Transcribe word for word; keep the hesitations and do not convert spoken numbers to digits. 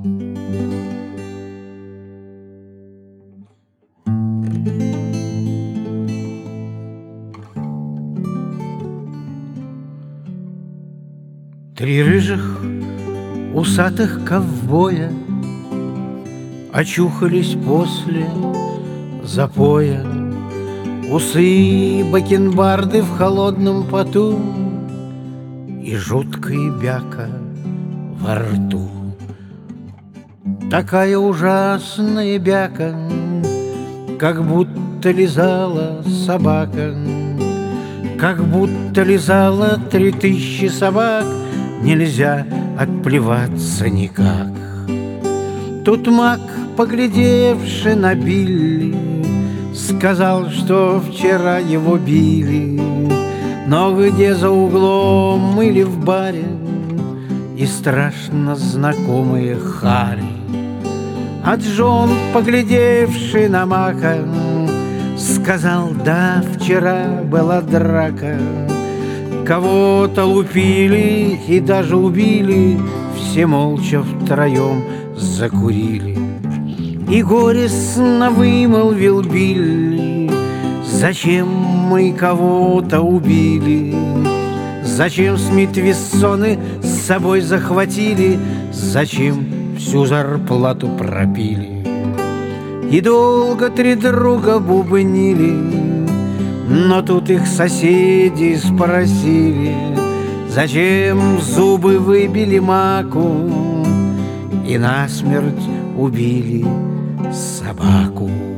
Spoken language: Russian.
Три рыжих усатых ковбоя очухались после запоя. Усы бакенбарды в холодном поту и жуткая бяка во рту. Такая ужасная бяка, как будто лизала собака, как будто лизала три тысячи собак. Нельзя отплеваться никак. Тут Мак, поглядевши на Билли, сказал, что вчера его били, но где за углом или в баре, и страшно знакомые Харри. А Джон, поглядевший на Мака, сказал: да, вчера была драка, кого-то лупили и даже убили, все молча втроем закурили. И горестно вымолвил Билли: зачем мы кого-то убили? Зачем Смит-Вессоны с собой захватили? Зачем всю зарплату пропили? И долго три друга бубнили, но тут их соседи спросили: зачем зубы выбили Маку и насмерть убили собаку?